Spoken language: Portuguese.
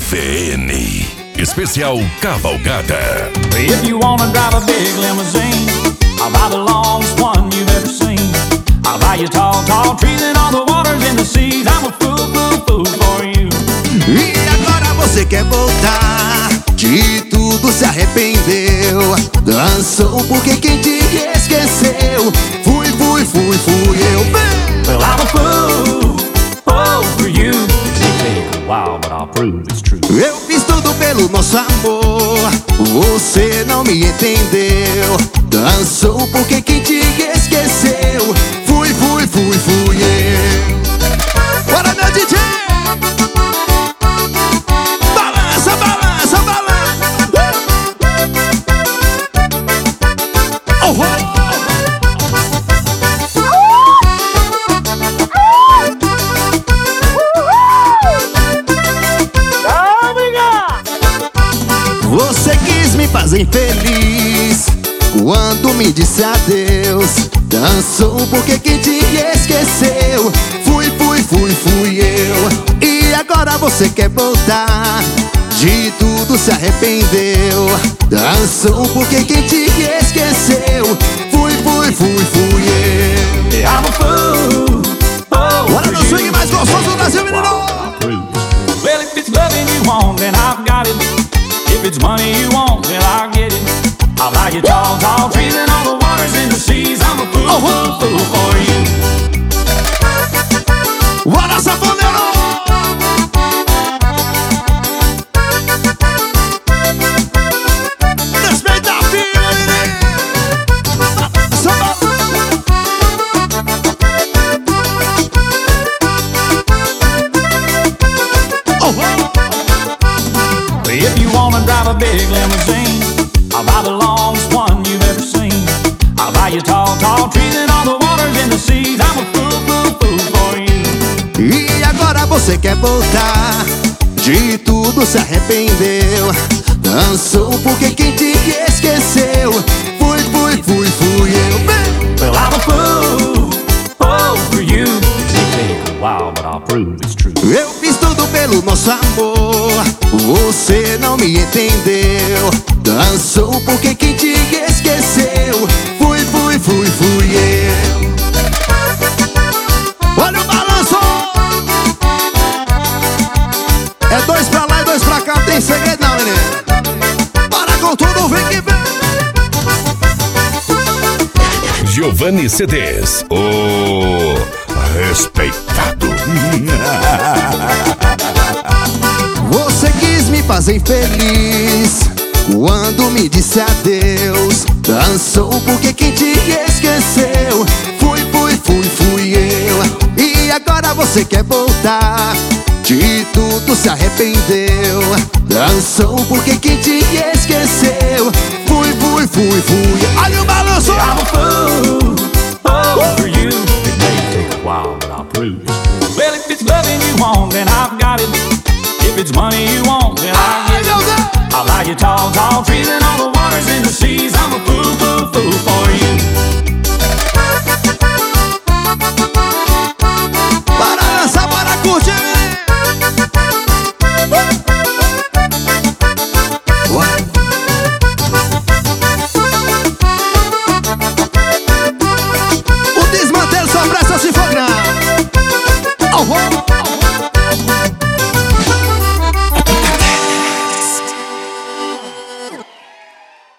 CFN Especial Cavalgada. If you wanna drive a big limousine, I'll buy the longest one you've ever seen. I'll buy you tall, tall trees and all the waters in the seas. I'm a fool, fool, fool for you. E agora você quer voltar? De tudo se arrependeu. Dançou porque quem te esqueceu fui eu. Well, I'm a fool, fool for you. It may take a while, but I'll prove it's true. Eu fiz tudo pelo nosso amor, você não me entendeu. Dançou porque quem te esqueceu fui eu. Bora, meu DJ! Balança, balança, balança! Oh, oh. Você quis me fazer infeliz quando me disse adeus. Dançou porque quem te esqueceu fui eu. E agora você quer voltar? De tudo se arrependeu. Dançou porque quem te esqueceu fui eu. Yeah, I'm a fool, fool Bora for no swing you. mais gostoso do Brasil, menino! I'll prove it's true. Well, if it's loving you want, then I've got it. If it's money you want, then I'll get it. I'll buy you tall, tall trees and all the waters in the seas. I'm a fool, fool, fool for you. Bora, safoneiro! Respeita a filha, menino! If you wanna drive a big limousine, I'll buy the longest one you've ever seen. I'll buy you tall, tall trees and all the waters in the seas. I'm a fool, fool, fool for you. E agora você quer voltar? De tudo se arrependeu. Dançou porque quem te esqueceu fui eu. Well, I'm a fool, fool for you. It may take a while, but I'll prove it's true. Eu fiz tudo pelo nosso amor, você não me entendeu. Dançou porque quem te esqueceu fui eu. Olha o balanço! É dois pra lá e dois pra cá, não tem segredo não, menino. Para com tudo, vem que vem. Giovanni CDs, o respeitado. Você quis me fazer infeliz quando me disse adeus. Dançou porque quem te esqueceu fui eu. E agora você quer voltar? De tudo se arrependeu. Dançou porque quem te esqueceu fui eu. Olha o balanço! I'm a fool, fool for you. It may take a while, but I'll prove it's true. Well, if it's loving you want, then I've got it. If it's money you want, then I'll get it. I'll buy you tall, tall trees and all the waters in the seas. I'm a fool, fool, fool for you. Bora dançar, bora curtir! O desmantelo só presta se for grande. Oh, oh.